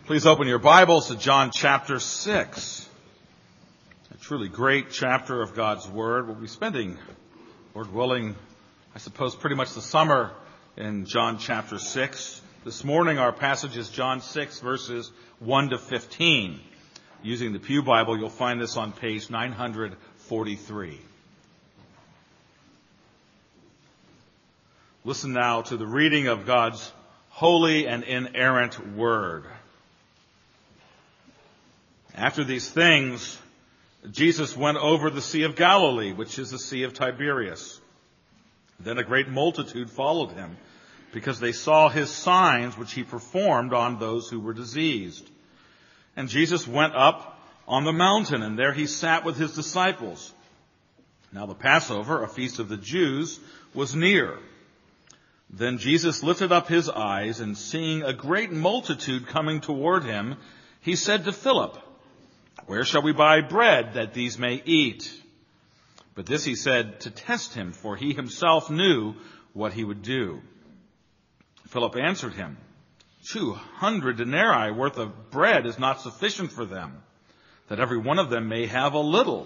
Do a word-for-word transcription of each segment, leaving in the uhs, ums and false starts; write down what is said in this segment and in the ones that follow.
Please open your Bibles to John chapter six. A truly great chapter of God's Word. We'll be spending, Lord willing, I suppose pretty much the summer in John chapter six. This morning our passage is John six verses one to fifteen. Using the Pew Bible, you'll find this on page nine forty-three. Listen now to the reading of God's holy and inerrant Word. After these things, Jesus went over the Sea of Galilee, which is the Sea of Tiberias. Then a great multitude followed him, because they saw his signs which he performed on those who were diseased. And Jesus went up on the mountain, and there he sat with his disciples. Now the Passover, a feast of the Jews, was near. Then Jesus lifted up his eyes, and seeing a great multitude coming toward him, he said to Philip, "Where shall we buy bread that these may eat?" But this he said to test him, for he himself knew what he would do. Philip answered him, Two hundred denarii worth of bread is not sufficient for them, that every one of them may have a little.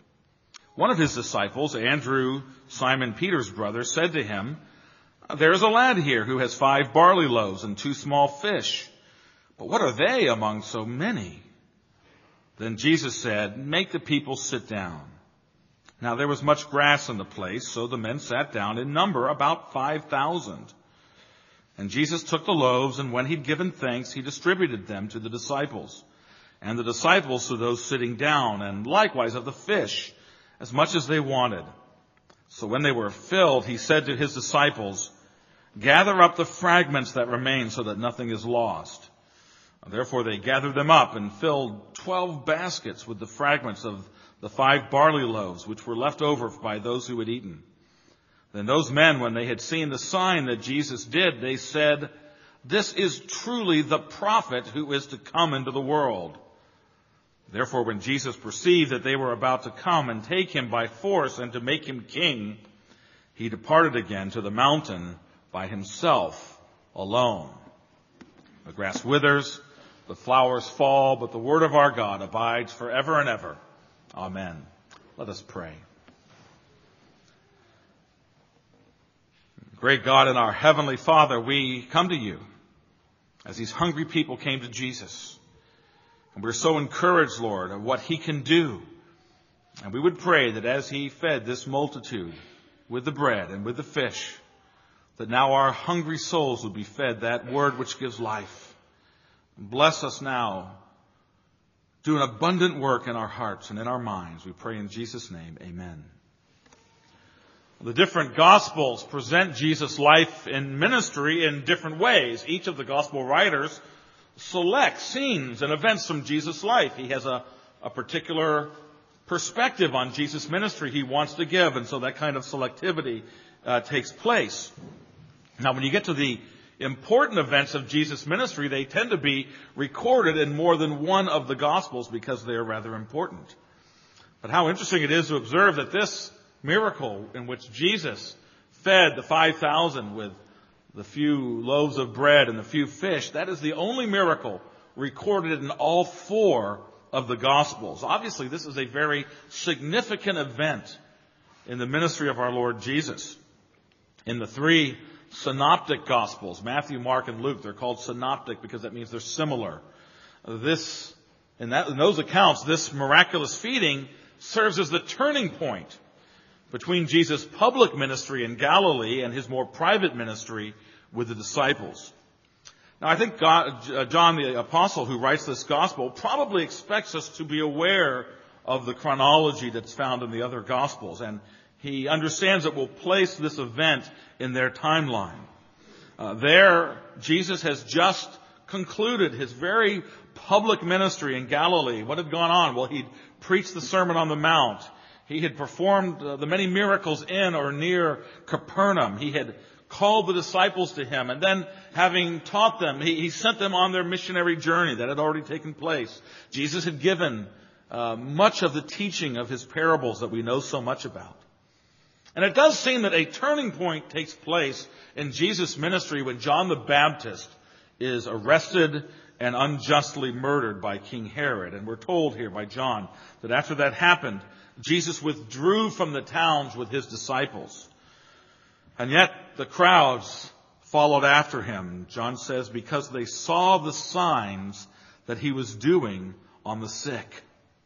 One of his disciples, Andrew, Simon Peter's brother, said to him, "There is a lad here who has five barley loaves and two small fish. But what are they among so many?" Then Jesus said, "Make the people sit down." Now there was much grass in the place, so the men sat down in number about five thousand. And Jesus took the loaves, and when he'd given thanks, he distributed them to the disciples, and the disciples to those sitting down, and likewise of the fish, as much as they wanted. So when they were filled, he said to his disciples, "Gather up the fragments that remain, so that nothing is lost." Therefore they gathered them up and filled twelve baskets with the fragments of the five barley loaves, which were left over by those who had eaten. Then those men, when they had seen the sign that Jesus did, they said, "This is truly the prophet who is to come into the world." Therefore when Jesus perceived that they were about to come and take him by force and to make him king, he departed again to the mountain by himself alone. The grass withers, the flowers fall, but the word of our God abides forever and ever. Amen. Let us pray. Great God and our Heavenly Father, we come to you as these hungry people came to Jesus. And we're so encouraged, Lord, of what he can do. And we would pray that as he fed this multitude with the bread and with the fish, that now our hungry souls would be fed that word which gives life. Bless us now. Do an abundant work in our hearts and in our minds. We pray in Jesus' name. Amen. The different Gospels present Jesus' life and ministry in different ways. Each of the Gospel writers selects scenes and events from Jesus' life. He has a, a particular perspective on Jesus' ministry he wants to give, and so that kind of selectivity uh, takes place. Now, when you get to the important events of Jesus' ministry, they tend to be recorded in more than one of the Gospels because they are rather important. But how interesting it is to observe that this miracle in which Jesus fed the five thousand with the few loaves of bread and the few fish, that is the only miracle recorded in all four of the Gospels. Obviously, this is a very significant event in the ministry of our Lord Jesus. In the three synoptic Gospels, Matthew, Mark, and Luke, they're called synoptic because that means they're similar. This, in, that, in those accounts, this miraculous feeding serves as the turning point between Jesus' public ministry in Galilee and his more private ministry with the disciples. Now, I think God, John the Apostle, who writes this Gospel, probably expects us to be aware of the chronology that's found in the other Gospels, and he understands that we'll place this event in their timeline. Uh, there, Jesus has just concluded his very public ministry in Galilee. What had gone on? Well, he'd preached the Sermon on the Mount. He had performed uh, the many miracles in or near Capernaum. He had called the disciples to him, and then having taught them, he, he sent them on their missionary journey that had already taken place. Jesus had given uh, much of the teaching of his parables that we know so much about. And it does seem that a turning point takes place in Jesus' ministry when John the Baptist is arrested and unjustly murdered by King Herod. And we're told here by John that after that happened, Jesus withdrew from the towns with his disciples. And yet the crowds followed after him, John says, because they saw the signs that he was doing on the sick.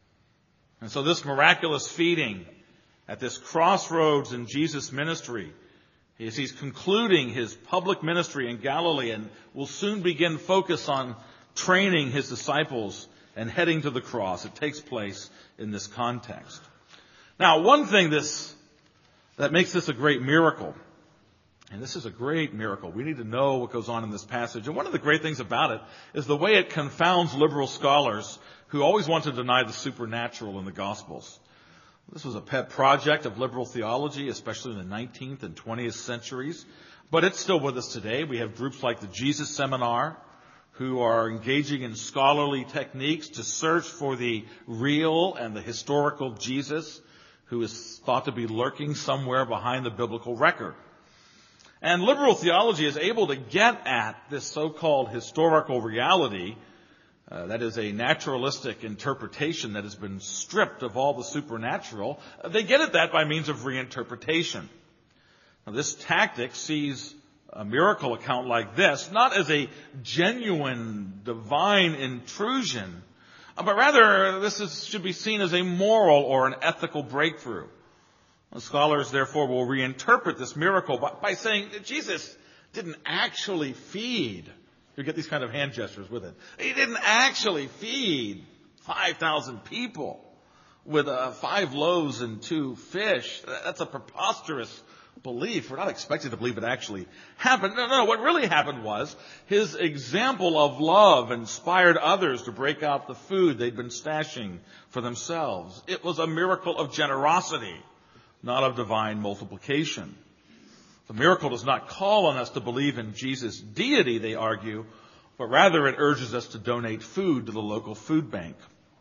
And so this miraculous feeding at this crossroads in Jesus' ministry, as he's concluding his public ministry in Galilee and will soon begin focus on training his disciples and heading to the cross, it takes place in this context. Now, one thing this that makes this a great miracle, and this is a great miracle. We need to know what goes on in this passage. And one of the great things about it is the way it confounds liberal scholars who always want to deny the supernatural in the Gospels. This was a pet project of liberal theology, especially in the nineteenth and twentieth centuries. But it's still with us today. We have groups like the Jesus Seminar who are engaging in scholarly techniques to search for the real and the historical Jesus who is thought to be lurking somewhere behind the biblical record. And liberal theology is able to get at this so-called historical reality, uh, that is a naturalistic interpretation that has been stripped of all the supernatural. They get at that by means of reinterpretation. Now, this tactic sees a miracle account like this not as a genuine divine intrusion, but rather this is, should be seen as a moral or an ethical breakthrough. Scholars, therefore, will reinterpret this miracle by, by saying that Jesus didn't actually feed. You get these kind of hand gestures with it. He didn't actually feed five thousand people with uh, five loaves and two fish. That's a preposterous belief. We're not expected to believe it actually happened. No, no, what really happened was his example of love inspired others to break out the food they'd been stashing for themselves. It was a miracle of generosity, not of divine multiplication. The miracle does not call on us to believe in Jesus' deity, they argue, but rather it urges us to donate food to the local food bank.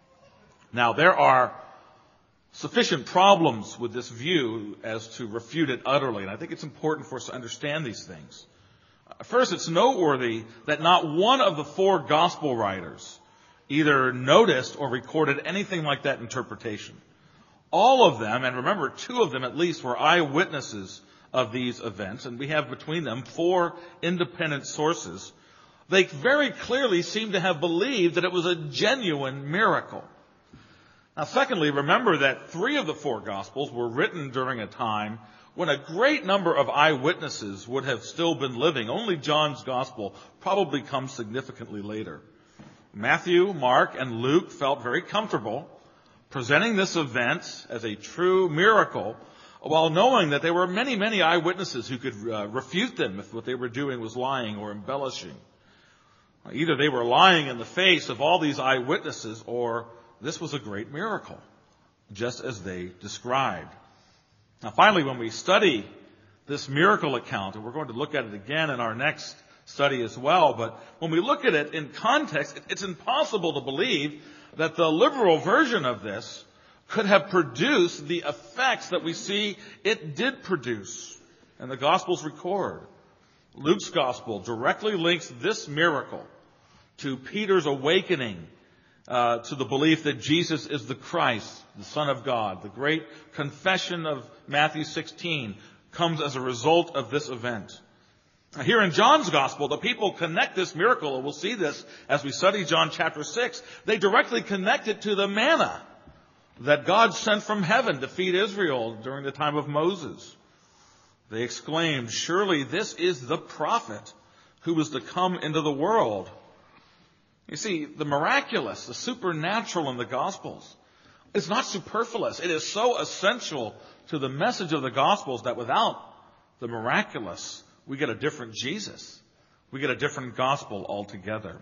Now, there are sufficient problems with this view as to refute it utterly, and I think it's important for us to understand these things. First, it's noteworthy that not one of the four gospel writers either noticed or recorded anything like that interpretation. All of them, and remember, two of them at least, were eyewitnesses of these events, and we have between them four independent sources. They very clearly seem to have believed that it was a genuine miracle. Now, secondly, remember that three of the four Gospels were written during a time when a great number of eyewitnesses would have still been living. Only John's Gospel probably comes significantly later. Matthew, Mark, and Luke felt very comfortable presenting this event as a true miracle, while knowing that there were many, many eyewitnesses who could uh, refute them if what they were doing was lying or embellishing. Either they were lying in the face of all these eyewitnesses, or this was a great miracle, just as they described. Now, finally, when we study this miracle account, and we're going to look at it again in our next study as well, but when we look at it in context, it's impossible to believe that the liberal version of this could have produced the effects that we see it did produce, and the Gospels record. Luke's Gospel directly links this miracle to Peter's awakening uh, to the belief that Jesus is the Christ, the Son of God. The great confession of Matthew sixteen comes as a result of this event. Here in John's Gospel, the people connect this miracle, and we'll see this as we study John chapter six. They directly connect it to the manna that God sent from heaven to feed Israel during the time of Moses. They exclaimed, "Surely this is the prophet who was to come into the world." You see, the miraculous, the supernatural in the Gospels is not superfluous. It is so essential to the message of the Gospels that without the miraculous, we get a different Jesus. We get a different gospel altogether.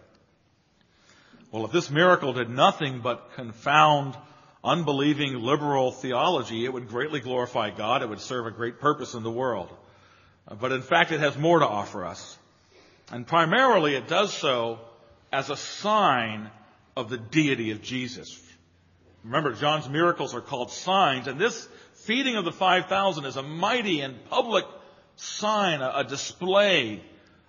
Well, if this miracle did nothing but confound unbelieving liberal theology, it would greatly glorify God. It would serve a great purpose in the world. But in fact, it has more to offer us. And primarily it does so as a sign of the deity of Jesus. Remember, John's miracles are called signs, and this feeding of the five thousand is a mighty and public sign, a display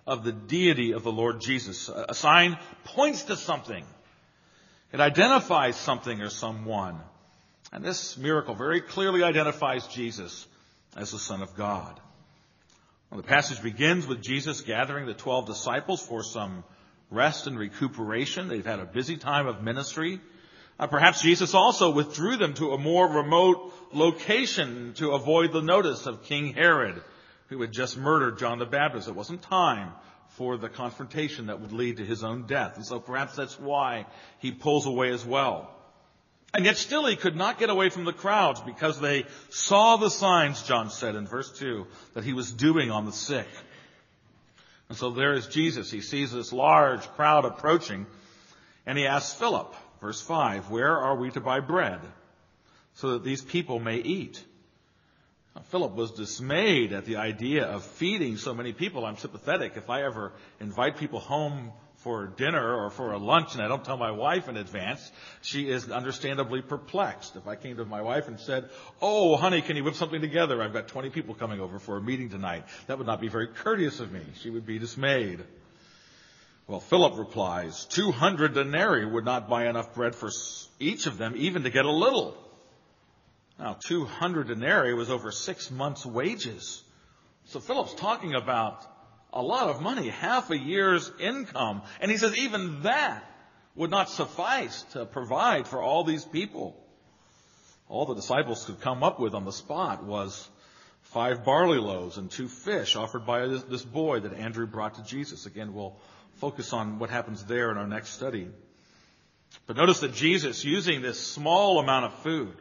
of the deity of the Lord Jesus. A sign points to something. It identifies something or someone. And this miracle very clearly identifies Jesus as the Son of God. Well, the passage begins with Jesus gathering the twelve disciples for some rest and recuperation. They've had a busy time of ministry. Uh, perhaps Jesus also withdrew them to a more remote location to avoid the notice of King Herod, who had just murdered John the Baptist. It wasn't time for the confrontation that would lead to his own death. And so perhaps that's why he pulls away as well. And yet still he could not get away from the crowds because they saw the signs, John said in verse two, that he was doing on the sick. And so there is Jesus. He sees this large crowd approaching, and he asks Philip, verse five, where are we to buy bread so that these people may eat? Now, Philip was dismayed at the idea of feeding so many people. I'm sympathetic. If I ever invite people home for dinner or for a lunch and I don't tell my wife in advance, she is understandably perplexed. If I came to my wife and said, oh, honey, can you whip something together? I've got twenty people coming over for a meeting tonight. That would not be very courteous of me. She would be dismayed. Well, Philip replies, two hundred denarii would not buy enough bread for each of them, even to get a little. Now, two hundred denarii was over six months' wages. So Philip's talking about a lot of money, half a year's income. And he says even that would not suffice to provide for all these people. All the disciples could come up with on the spot was five barley loaves and two fish offered by this, this boy that Andrew brought to Jesus. Again, we'll focus on what happens there in our next study. But notice that Jesus, using this small amount of food,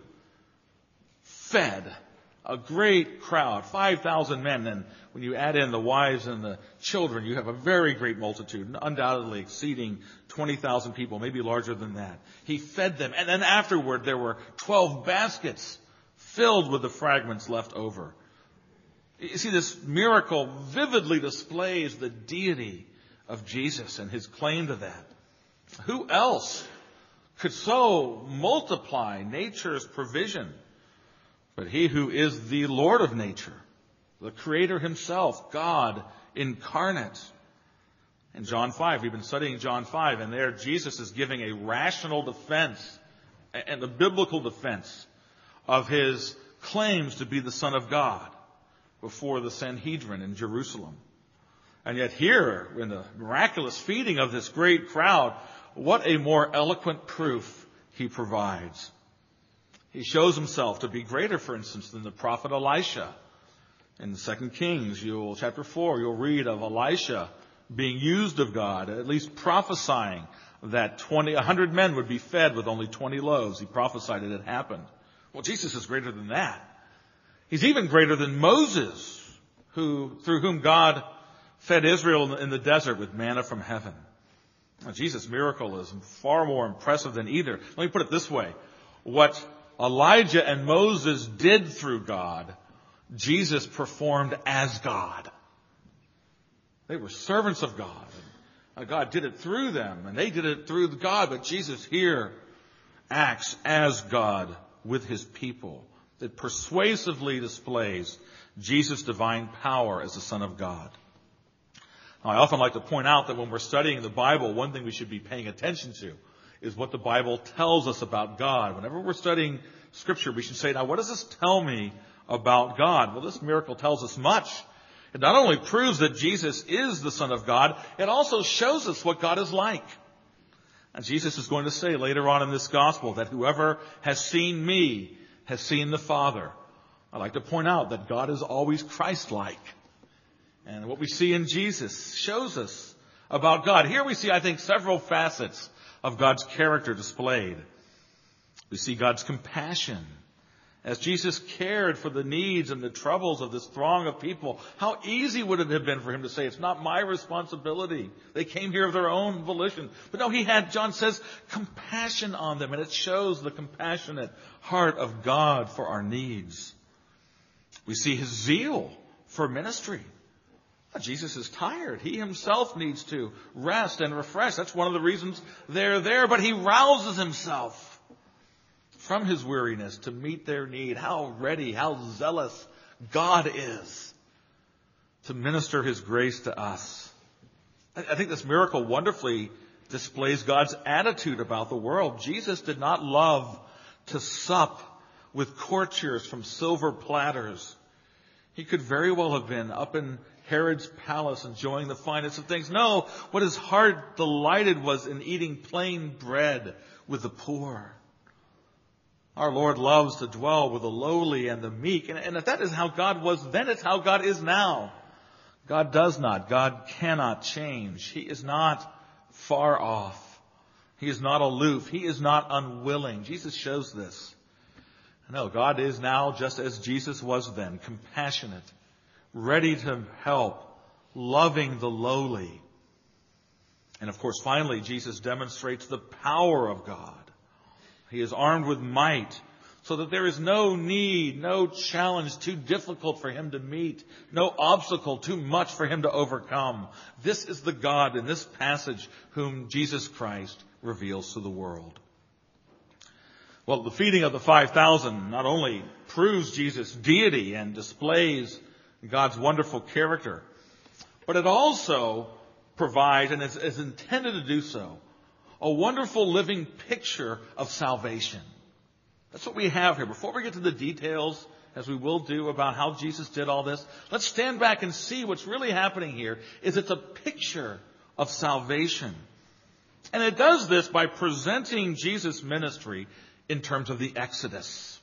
fed a great crowd, five thousand men. And when you add in the wives and the children, you have a very great multitude, undoubtedly exceeding twenty thousand people, maybe larger than that. He fed them. And then afterward, there were twelve baskets filled with the fragments left over. You see, this miracle vividly displays the deity of Jesus and his claim to that. Who else could so multiply nature's provision but he who is the Lord of nature, the Creator himself, God incarnate? In John five, we've been studying John five, and there Jesus is giving a rational defense and a biblical defense of his claims to be the Son of God before the Sanhedrin in Jerusalem. And yet here, in the miraculous feeding of this great crowd, what a more eloquent proof he provides. He shows himself to be greater, for instance, than the prophet Elisha. In Second Kings, you'll, chapter four, you'll read of Elisha being used of God, at least prophesying that twenty, a hundred men would be fed with only twenty loaves. He prophesied it had happened. Well, Jesus is greater than that. He's even greater than Moses, who, through whom God fed Israel in the desert with manna from heaven. Now, Jesus' miracle is far more impressive than either. Let me put it this way. What Elijah and Moses did through God, Jesus performed as God. They were servants of God. And God did it through them, and they did it through God, but Jesus here acts as God with his people. It persuasively displays Jesus' divine power as the Son of God. Now, I often like to point out that when we're studying the Bible, one thing we should be paying attention to is what the Bible tells us about God. Whenever we're studying Scripture, we should say, now, what does this tell me about God? Well, this miracle tells us much. It not only proves that Jesus is the Son of God, it also shows us what God is like. And Jesus is going to say later on in this gospel that whoever has seen me has seen the Father. I like to point out that God is always Christ-like. And what we see in Jesus shows us about God. Here we see, I think, several facets of God's character displayed. We see God's compassion. As Jesus cared for the needs and the troubles of this throng of people, how easy would it have been for him to say, it's not my responsibility. They came here of their own volition. But no, he had, John says, compassion on them. And it shows the compassionate heart of God for our needs. We see his zeal for ministry. Jesus is tired. He himself needs to rest and refresh. That's one of the reasons they're there. But he rouses himself from his weariness to meet their need. How ready, how zealous God is to minister his grace to us. I think this miracle wonderfully displays God's attitude about the world. Jesus did not love to sup with courtiers from silver platters. He could very well have been up in Herod's palace enjoying the finest of things. No, what his heart delighted was in eating plain bread with the poor. Our Lord loves to dwell with the lowly and the meek. And, and if that is how God was then, it's how God is now. God does not. God cannot change. He is not far off. He is not aloof. He is not unwilling. Jesus shows this. No, God is now just as Jesus was then, compassionate, ready to help, loving the lowly. And of course, finally, Jesus demonstrates the power of God. He is armed with might, so that there is no need, no challenge too difficult for him to meet, no obstacle too much for him to overcome. This is the God in this passage whom Jesus Christ reveals to the world. Well, the feeding of the five thousand not only proves Jesus' deity and displays God's wonderful character, but it also provides, and is, is intended to do so, a wonderful living picture of salvation. That's what we have here. Before we get to the details, as we will do, about how Jesus did all this, let's stand back and see what's really happening here. Is it's a picture of salvation. And it does this by presenting Jesus' ministry in terms of the Exodus.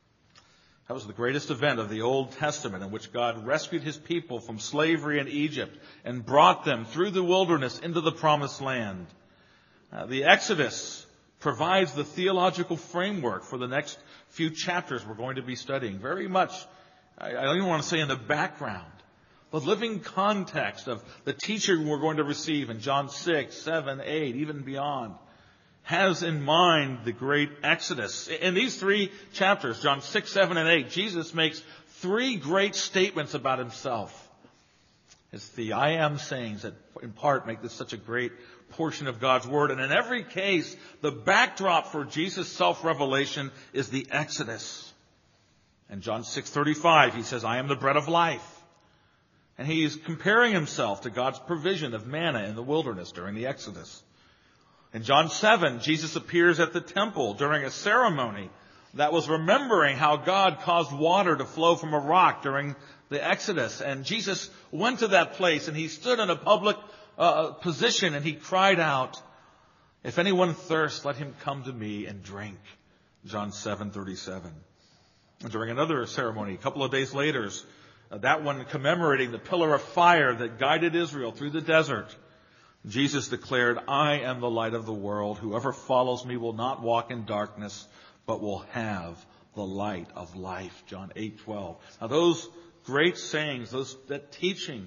That was the greatest event of the Old Testament, in which God rescued his people from slavery in Egypt and brought them through the wilderness into the promised land. Uh, the Exodus provides the theological framework for the next few chapters we're going to be studying. Very much, I, I don't even want to say in the background, the living context of the teaching we're going to receive in John six, seven, eight, even beyond, has in mind the great Exodus. In these three chapters, John six, seven, and eight, Jesus makes three great statements about himself. It's the I am sayings that in part make this such a great portion of God's Word. And in every case, the backdrop for Jesus' self-revelation is the Exodus. In John six thirty-five, he says, I am the bread of life. And he's comparing himself to God's provision of manna in the wilderness during the Exodus. In John seven, Jesus appears at the temple during a ceremony that was remembering how God caused water to flow from a rock during the Exodus. And Jesus went to that place and he stood in a public uh, position and he cried out, if anyone thirsts, let him come to me and drink. John seven thirty-seven. And during another ceremony, a couple of days later, uh, that one commemorating the pillar of fire that guided Israel through the desert, Jesus declared, I am the light of the world. Whoever follows me will not walk in darkness, but will have the light of life. John eight twelve. Now those great sayings, those, that teaching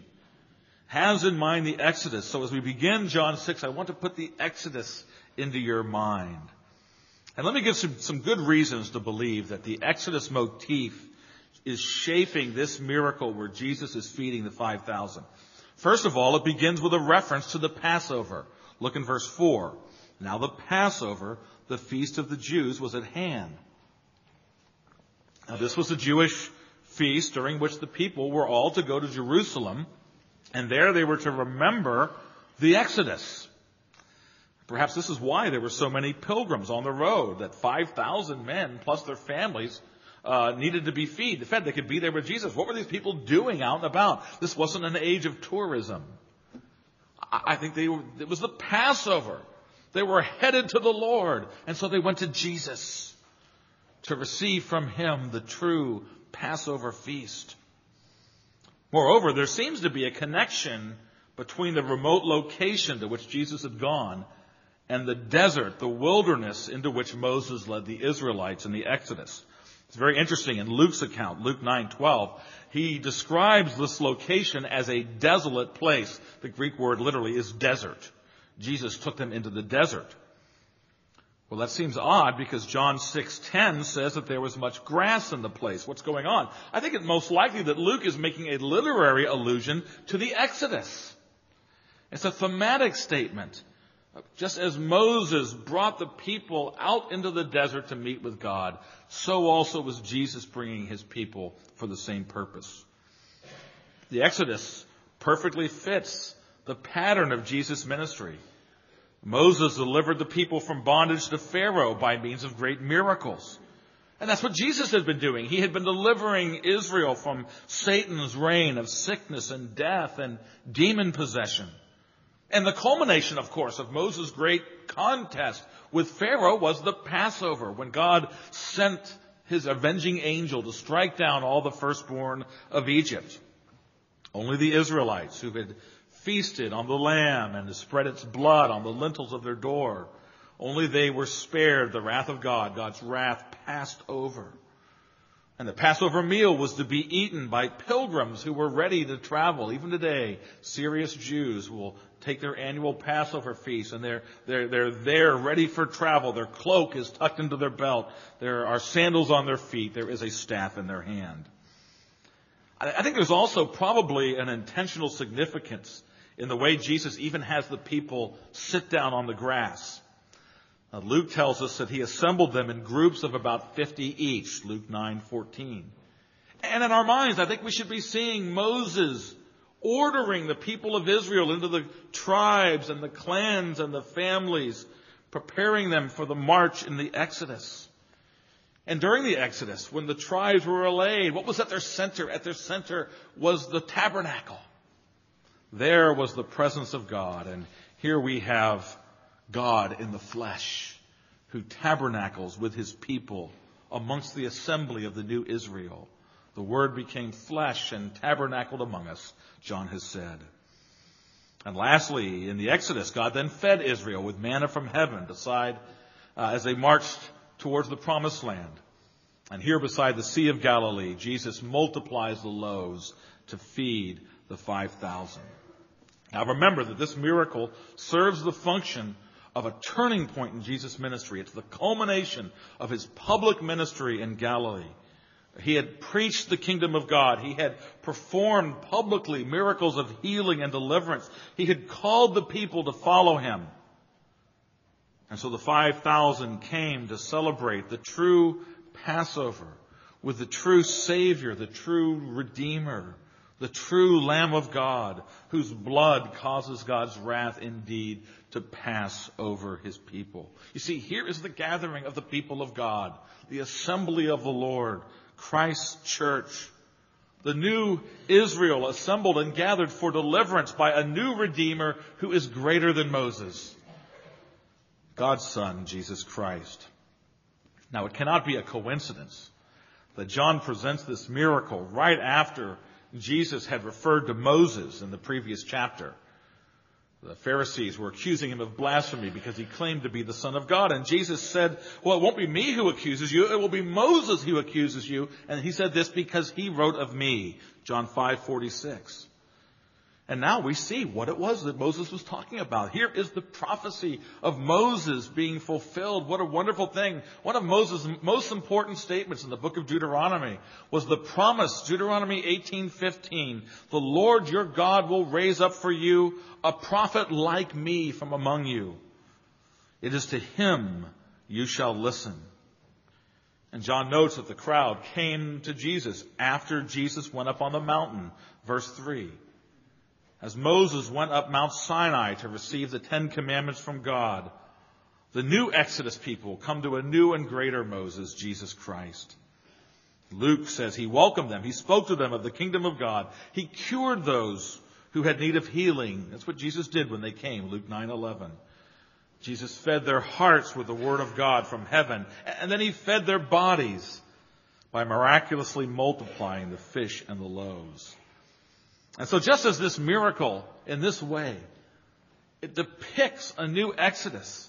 has in mind the Exodus. So as we begin John six, I want to put the Exodus into your mind. And let me give some, some good reasons to believe that the Exodus motif is shaping this miracle where Jesus is feeding the five thousand. First of all, it begins with a reference to the Passover. Look in verse four. Now the Passover, the feast of the Jews, was at hand. Now this was a Jewish feast during which the people were all to go to Jerusalem, and there they were to remember the Exodus. Perhaps this is why there were so many pilgrims on the road, that five thousand men plus their families uh, needed to be fed. Fed. They could be there with Jesus. What were these people doing out and about? This wasn't an age of tourism. I think they were, it was the Passover. They were headed to the Lord, and so they went to Jesus to receive from him the true Passover feast. Moreover, there seems to be a connection between the remote location to which Jesus had gone and the desert, the wilderness into which Moses led the Israelites in the Exodus. It's very interesting. In Luke's account, Luke nine twelve, he describes this location as a desolate place. The Greek word literally is desert. Jesus took them into the desert. Well, that seems odd because John six ten says that there was much grass in the place. What's going on? I think it's most likely that Luke is making a literary allusion to the Exodus. It's a thematic statement. Just as Moses brought the people out into the desert to meet with God, so also was Jesus bringing his people for the same purpose. The Exodus perfectly fits the pattern of Jesus' ministry. Moses delivered the people from bondage to Pharaoh by means of great miracles. And that's what Jesus had been doing. He had been delivering Israel from Satan's reign of sickness and death and demon possession. And the culmination, of course, of Moses' great contest with Pharaoh was the Passover, when God sent his avenging angel to strike down all the firstborn of Egypt. Only the Israelites, who had feasted on the lamb and spread its blood on the lintels of their door, only they were spared the wrath of God. God's wrath passed over. And the Passover meal was to be eaten by pilgrims who were ready to travel. Even today, serious Jews will take their annual Passover feast, and they're, they're, they're there ready for travel. Their cloak is tucked into their belt. There are sandals on their feet. There is a staff in their hand. I think there's also probably an intentional significance in the way Jesus even has the people sit down on the grass. Uh, Luke tells us that he assembled them in groups of about fifty each, Luke nine fourteen. And in our minds, I think we should be seeing Moses ordering the people of Israel into the tribes and the clans and the families, preparing them for the march in the Exodus. And during the Exodus, when the tribes were allayed, what was at their center? At their center was the tabernacle. There was the presence of God. And here we have God in the flesh, who tabernacles with his people amongst the assembly of the new Israel. The Word became flesh and tabernacled among us, John has said. And lastly, in the Exodus, God then fed Israel with manna from heaven beside, uh, as they marched towards the promised land. And here beside the Sea of Galilee, Jesus multiplies the loaves to feed the five thousand. Now remember that this miracle serves the function of a turning point in Jesus' ministry. It's the culmination of his public ministry in Galilee. He had preached the kingdom of God. He had performed publicly miracles of healing and deliverance. He had called the people to follow him. And so the five thousand came to celebrate the true Passover with the true Savior, the true Redeemer, the true Lamb of God, whose blood causes God's wrath indeed to pass over his people. You see, here is the gathering of the people of God, the assembly of the Lord, Christ's church, the new Israel assembled and gathered for deliverance by a new Redeemer who is greater than Moses, God's Son, Jesus Christ. Now, it cannot be a coincidence that John presents this miracle right after Jesus had referred to Moses in the previous chapter. The Pharisees were accusing him of blasphemy because he claimed to be the Son of God. And Jesus said, well, it won't be me who accuses you. It will be Moses who accuses you. And he said this because he wrote of me. John five forty-six. And now we see what it was that Moses was talking about. Here is the prophecy of Moses being fulfilled. What a wonderful thing. One of Moses' most important statements in the book of Deuteronomy was the promise, Deuteronomy eighteen fifteen. The Lord your God will raise up for you a prophet like me from among you. It is to him you shall listen. And John notes that the crowd came to Jesus after Jesus went up on the mountain. Verse three. As Moses went up Mount Sinai to receive the Ten Commandments from God, the new Exodus people come to a new and greater Moses, Jesus Christ. Luke says he welcomed them. He spoke to them of the kingdom of God. He cured those who had need of healing. That's what Jesus did when they came, Luke nine eleven. Jesus fed their hearts with the word of God from heaven. And then he fed their bodies by miraculously multiplying the fish and the loaves. And so just as this miracle, in this way, it depicts a new Exodus,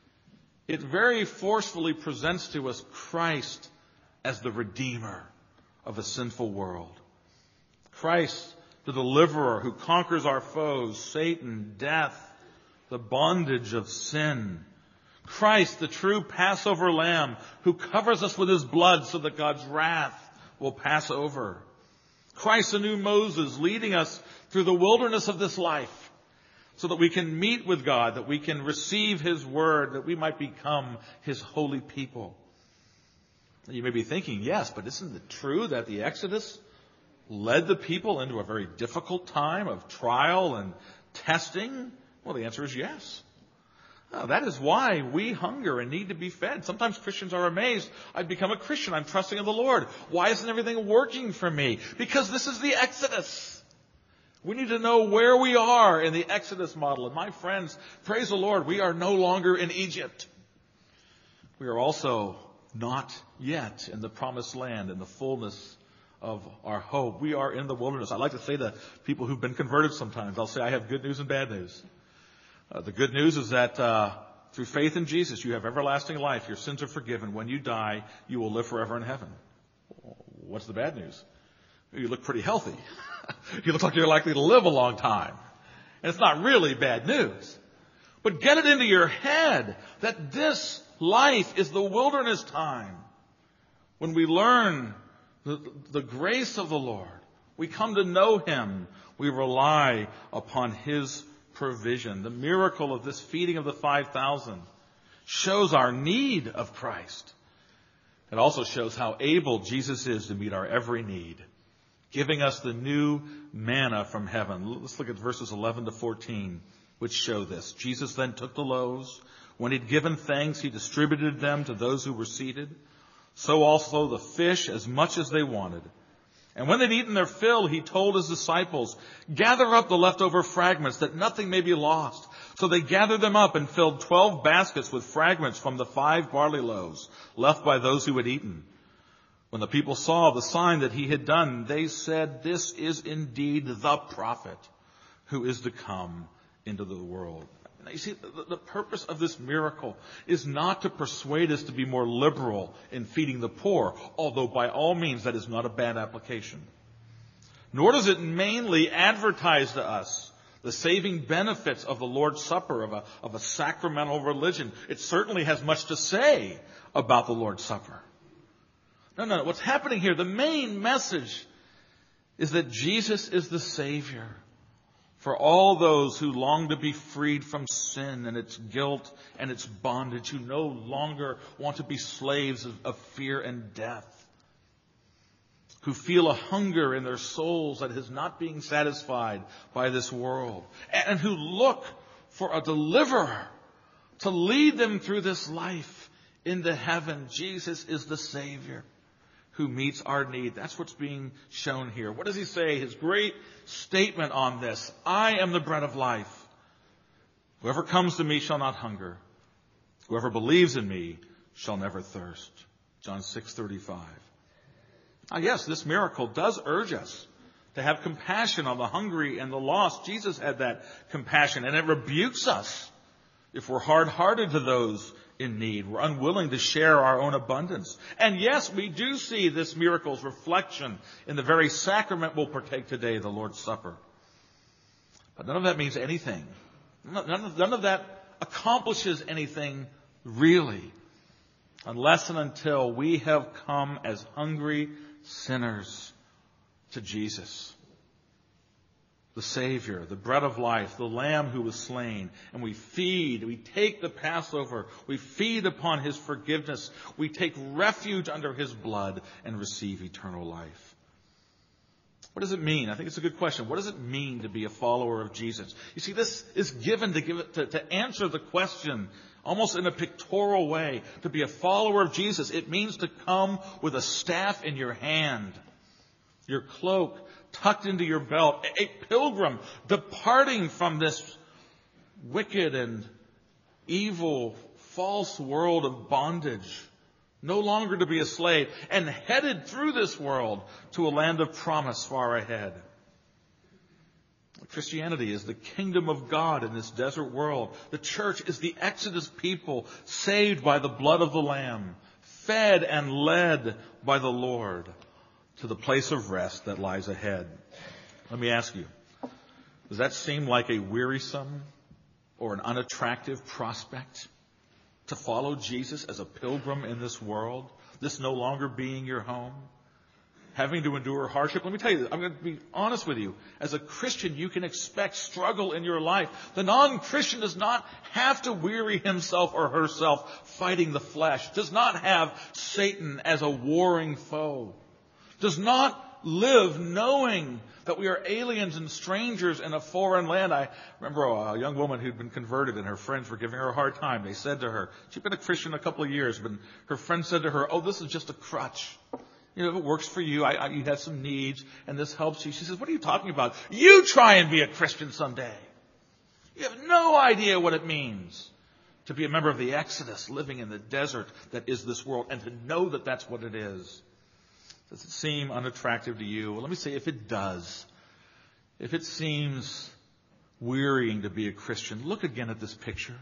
it very forcefully presents to us Christ as the Redeemer of a sinful world. Christ, the deliverer who conquers our foes, Satan, death, the bondage of sin. Christ, the true Passover lamb who covers us with his blood so that God's wrath will pass over. Christ, the new Moses, leading us through the wilderness of this life so that we can meet with God, that we can receive his word, that we might become his holy people. You may be thinking, yes, but isn't it true that the Exodus led the people into a very difficult time of trial and testing? Well, the answer is yes. Uh, that is why we hunger and need to be fed. Sometimes Christians are amazed. I've become a Christian. I'm trusting in the Lord. Why isn't everything working for me? Because this is the Exodus. We need to know where we are in the Exodus model. And my friends, praise the Lord, we are no longer in Egypt. We are also not yet in the promised land, in the fullness of our hope. We are in the wilderness. I like to say to people who've been converted sometimes, I'll say I have good news and bad news. Uh, the good news is that uh, through faith in Jesus, you have everlasting life. Your sins are forgiven. When you die, you will live forever in heaven. What's the bad news? You look pretty healthy. You look like you're likely to live a long time. And it's not really bad news. But get it into your head that this life is the wilderness time. When we learn the, the grace of the Lord, we come to know Him. We rely upon His provision. The miracle of this feeding of the five thousand shows our need of Christ. It also shows how able Jesus is to meet our every need, giving us the new manna from heaven. Let's look at verses eleven to fourteen, which show this. Jesus then took the loaves. When he'd given thanks, he distributed them to those who were seated. So also the fish, as much as they wanted. And when they'd eaten their fill, he told his disciples, gather up the leftover fragments, that nothing may be lost. So they gathered them up and filled twelve baskets with fragments from the five barley loaves left by those who had eaten. When the people saw the sign that he had done, they said, this is indeed the prophet who is to come into the world. Now, you see, the, the purpose of this miracle is not to persuade us to be more liberal in feeding the poor, although by all means that is not a bad application. Nor does it mainly advertise to us the saving benefits of the Lord's Supper, of a, of a sacramental religion. It certainly has much to say about the Lord's Supper. No, no, what's happening here, the main message is that Jesus is the Savior for all those who long to be freed from sin and its guilt and its bondage, who no longer want to be slaves of, of fear and death, who feel a hunger in their souls that is not being satisfied by this world, and who look for a deliverer to lead them through this life into heaven. Jesus is the Savior who meets our need. That's what's being shown here. What does he say? His great statement on this. I am the bread of life. Whoever comes to me shall not hunger. Whoever believes in me shall never thirst. John six thirty-five. Ah, yes, this miracle does urge us to have compassion on the hungry and the lost. Jesus had that compassion, and it rebukes us if we're hard-hearted to those in need. We're unwilling to share our own abundance. And yes, we do see this miracle's reflection in the very sacrament we'll partake today, the Lord's Supper. But none of that means anything. None of, none of that accomplishes anything really, unless and until we have come as hungry sinners to Jesus, the Savior, the bread of life, the Lamb who was slain. And we feed, we take the Passover, we feed upon His forgiveness, we take refuge under His blood and receive eternal life. What does it mean? I think it's a good question. What does it mean to be a follower of Jesus? You see, this is given to give it, to, to answer the question almost in a pictorial way. To be a follower of Jesus, it means to come with a staff in your hand, your cloak tucked into your belt, a pilgrim departing from this wicked and evil, false world of bondage, no longer to be a slave, and headed through this world to a land of promise far ahead. Christianity is the kingdom of God in this desert world. The church is the Exodus people saved by the blood of the Lamb, fed and led by the Lord to the place of rest that lies ahead. Let me ask you, does that seem like a wearisome or an unattractive prospect to follow Jesus as a pilgrim in this world, this no longer being your home, having to endure hardship? Let me tell you, I'm going to be honest with you. As a Christian, you can expect struggle in your life. The non-Christian does not have to weary himself or herself fighting the flesh, does not have Satan as a warring foe, does not live knowing that we are aliens and strangers in a foreign land? I remember a young woman who'd been converted and her friends were giving her a hard time. They said to her, she'd been a Christian a couple of years, but her friend said to her, oh, this is just a crutch. You know, if it works for you, I, I, you have some needs and this helps you. She says, what are you talking about? You try and be a Christian someday. You have no idea what it means to be a member of the Exodus, living in the desert that is this world, and to know that that's what it is. Does it seem unattractive to you? Well, let me say, if it does, if it seems wearying to be a Christian, look again at this picture.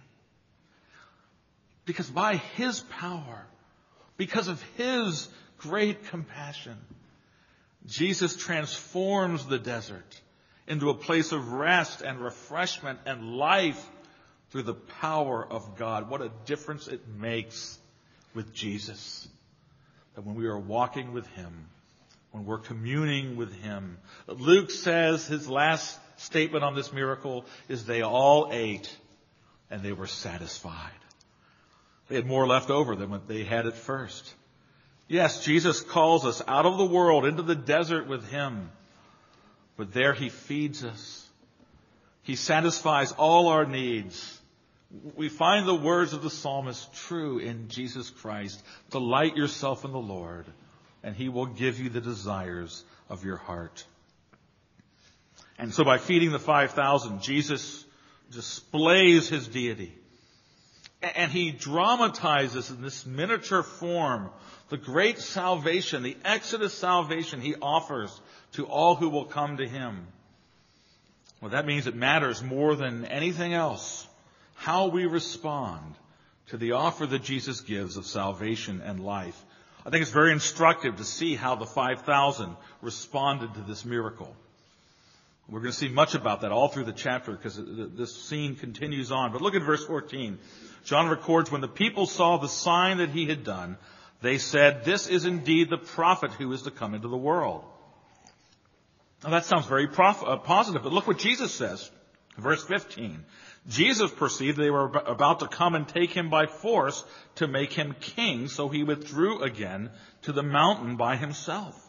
Because by His power, because of His great compassion, Jesus transforms the desert into a place of rest and refreshment and life through the power of God. What a difference it makes with Jesus. That when we are walking with Him, when we're communing with Him. Luke says his last statement on this miracle is they all ate and they were satisfied. They had more left over than what they had at first. Yes, Jesus calls us out of the world into the desert with Him. But there He feeds us. He satisfies all our needs. We find the words of the psalmist true in Jesus Christ. Delight yourself in the Lord, and He will give you the desires of your heart. And so by feeding the five thousand, Jesus displays His deity. And He dramatizes in this miniature form the great salvation, the Exodus salvation He offers to all who will come to Him. Well, that means it matters more than anything else how we respond to the offer that Jesus gives of salvation and life. I think it's very instructive to see how the five thousand responded to this miracle. We're going to see much about that all through the chapter because this scene continues on. But look at verse fourteen. John records, when the people saw the sign that He had done, they said, this is indeed the prophet who is to come into the world. Now that sounds very prof- uh, positive, but look what Jesus says. Verse fifteen. Jesus perceived they were about to come and take Him by force to make Him king, so He withdrew again to the mountain by Himself.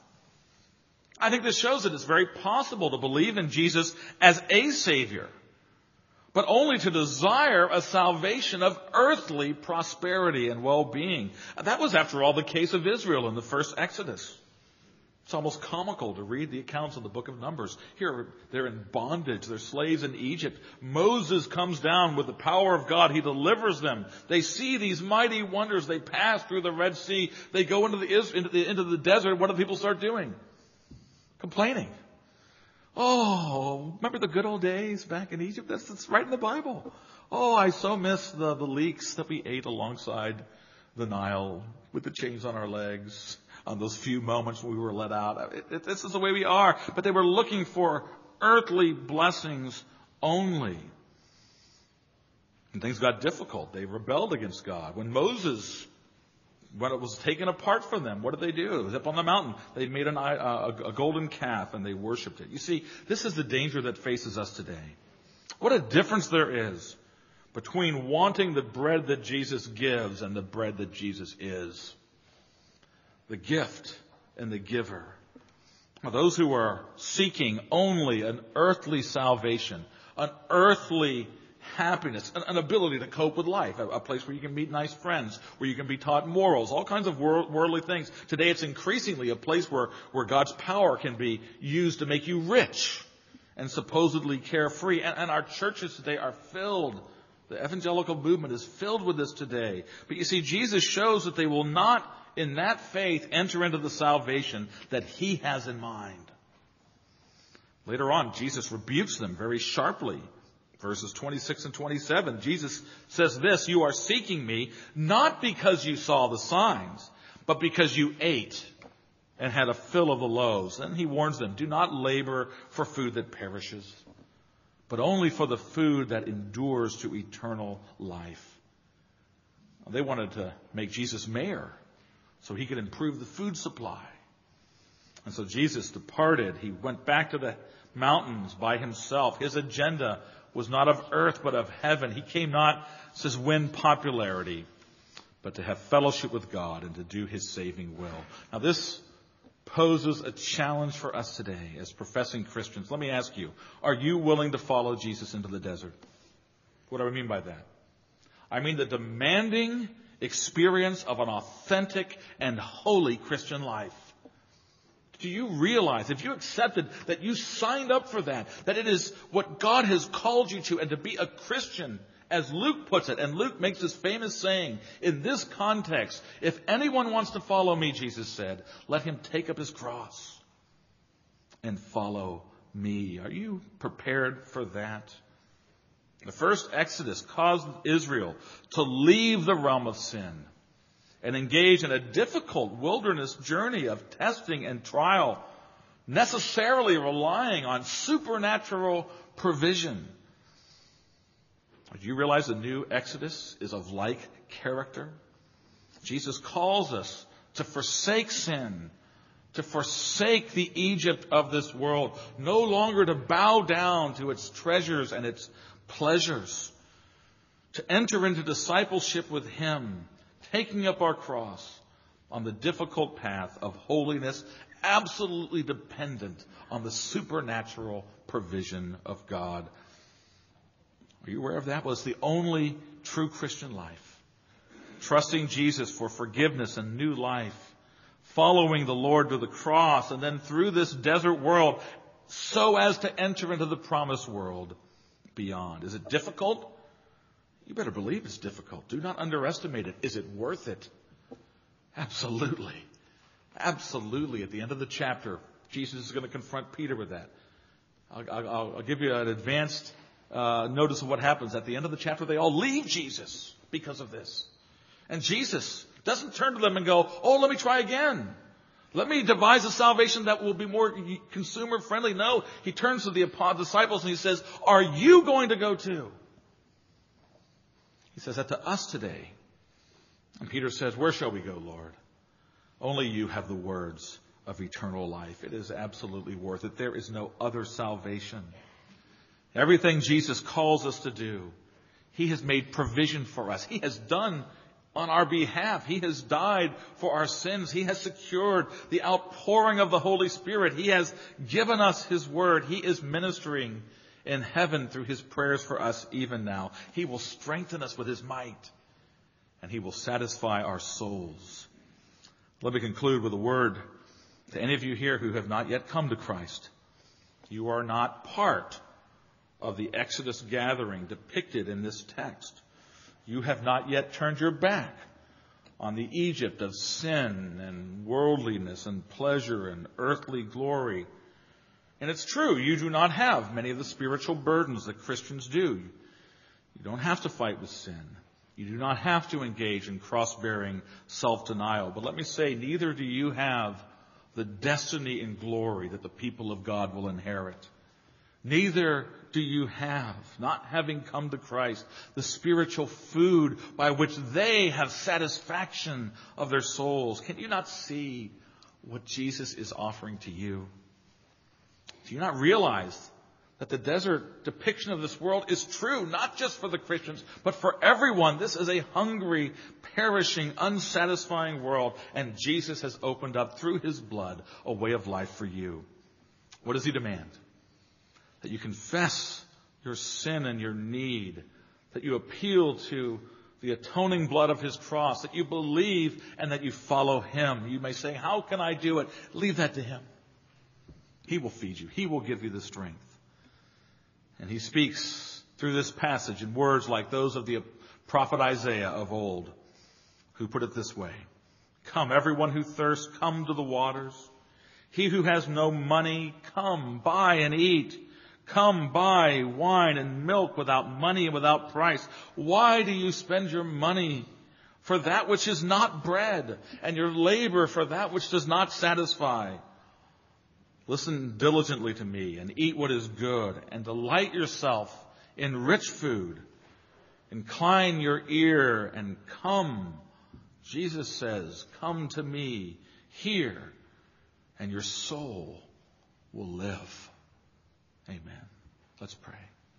I think this shows that it's very possible to believe in Jesus as a Savior, but only to desire a salvation of earthly prosperity and well-being. That was, after all, the case of Israel in the first Exodus. It's almost comical to read the accounts of the book of Numbers. Here, they're in bondage. They're slaves in Egypt. Moses comes down with the power of God. He delivers them. They see these mighty wonders. They pass through the Red Sea. They go into the, into the, into the desert. What do people start doing? Complaining. Oh, remember the good old days back in Egypt? That's, that's right in the Bible. Oh, I so miss the, the leeks that we ate alongside the Nile with the chains on our legs. On those few moments when we were let out. It, it, this is the way we are. But they were looking for earthly blessings only. And things got difficult. They rebelled against God. When Moses, when it was taken apart from them, what did they do? It was up on the mountain. They made an, a, a golden calf and they worshipped it. You see, this is the danger that faces us today. What a difference there is between wanting the bread that Jesus gives and the bread that Jesus is. The gift and the giver. Those who are seeking only an earthly salvation, an earthly happiness, an, an ability to cope with life, a, a place where you can meet nice friends, where you can be taught morals, all kinds of world, worldly things. Today it's increasingly a place where, where God's power can be used to make you rich and supposedly carefree. And, and our churches today are filled. The evangelical movement is filled with this today. But you see, Jesus shows that they will not in that faith enter into the salvation that He has in mind. Later on, Jesus rebukes them very sharply. Verses twenty-six and twenty-seven, Jesus says this, you are seeking me not because you saw the signs, but because you ate and had a fill of the loaves. And He warns them, do not labor for food that perishes, but only for the food that endures to eternal life. They wanted to make Jesus mayor so He could improve the food supply. And so Jesus departed. He went back to the mountains by Himself. His agenda was not of earth, but of heaven. He came not, it says, win popularity, but to have fellowship with God and to do His saving will. Now this poses a challenge for us today as professing Christians. Let me ask you, are you willing to follow Jesus into the desert? What do I mean by that? I mean the demanding experience of an authentic and holy Christian life. Do you realize, if you accepted that you signed up for that, that it is what God has called you to, and to be a Christian, as Luke puts it, and Luke makes this famous saying, in this context, if anyone wants to follow me, Jesus said, let him take up his cross and follow me. Are you prepared for that? The first Exodus caused Israel to leave the realm of sin and engage in a difficult wilderness journey of testing and trial, necessarily relying on supernatural provision. Do you realize the new Exodus is of like character? Jesus calls us to forsake sin, to forsake the Egypt of this world, no longer to bow down to its treasures and its pleasures, to enter into discipleship with Him, taking up our cross on the difficult path of holiness, absolutely dependent on the supernatural provision of God. Are you aware of that? Well, it's the only true Christian life. Trusting Jesus for forgiveness and new life, following the Lord to the cross, and then through this desert world so as to enter into the promised world beyond. Is it difficult? You better believe it's difficult. Do not underestimate it. Is it worth it? Absolutely. Absolutely. At the end of the chapter, Jesus is going to confront Peter with that. I'll, I'll, I'll give you an advanced uh, notice of what happens. At the end of the chapter, they all leave Jesus because of this. And Jesus doesn't turn to them and go, oh, let me try again. Let me devise a salvation that will be more consumer friendly. No, he turns to the disciples and he says, are you going to go too? He says that to us today. And Peter says, where shall we go, Lord? Only you have the words of eternal life. It is absolutely worth it. There is no other salvation. Everything Jesus calls us to do, He has made provision for us. He has done on our behalf. He has died for our sins. He has secured the outpouring of the Holy Spirit. He has given us His word. He is ministering in heaven through His prayers for us even now. He will strengthen us with His might, and He will satisfy our souls. Let me conclude with a word to any of you here who have not yet come to Christ. You are not part of the Exodus gathering depicted in this text. You have not yet turned your back on the Egypt of sin and worldliness and pleasure and earthly glory. And it's true, you do not have many of the spiritual burdens that Christians do. You don't have to fight with sin. You do not have to engage in cross-bearing self-denial. But let me say, neither do you have the destiny and glory that the people of God will inherit. Neither do you have, not having come to Christ, the spiritual food by which they have satisfaction of their souls. Can you not see what Jesus is offering to you? Do you not realize that the desert depiction of this world is true, not just for the Christians, but for everyone? This is a hungry, perishing, unsatisfying world, and Jesus has opened up through His blood a way of life for you. What does He demand? That you confess your sin and your need, that you appeal to the atoning blood of His cross, that you believe and that you follow Him. You may say, how can I do it? Leave that to Him. He will feed you. He will give you the strength. And He speaks through this passage in words like those of the prophet Isaiah of old, who put it this way: come, everyone who thirsts, come to the waters. He who has no money, come, buy and eat. Come, buy wine and milk without money and without price. Why do you spend your money for that which is not bread, and your labor for that which does not satisfy? Listen diligently to me and eat what is good, and delight yourself in rich food. Incline your ear and come. Jesus says, come to me, hear, and your soul will live. Amen. Let's pray.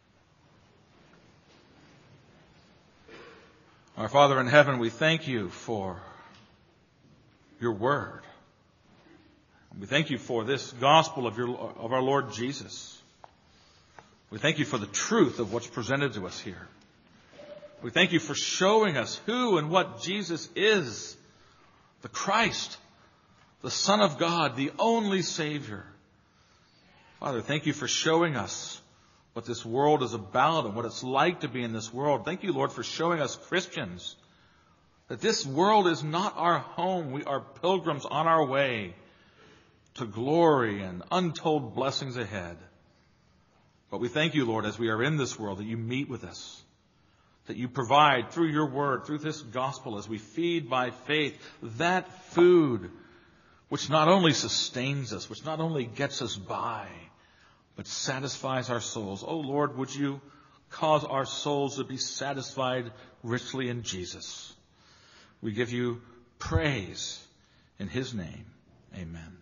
Our Father in heaven, we thank you for your word. We thank you for this gospel of your of our Lord Jesus. We thank you for the truth of what's presented to us here. We thank you for showing us who and what Jesus is, the Christ, the Son of God, the only Savior. Father, thank you for showing us what this world is about and what it's like to be in this world. Thank you, Lord, for showing us Christians that this world is not our home. We are pilgrims on our way to glory and untold blessings ahead. But we thank you, Lord, as we are in this world, that you meet with us, that you provide through your word, through this gospel, as we feed by faith, that food which not only sustains us, which not only gets us by, but satisfies our souls. Oh, Lord, would you cause our souls to be satisfied richly in Jesus? We give you praise in his name. Amen.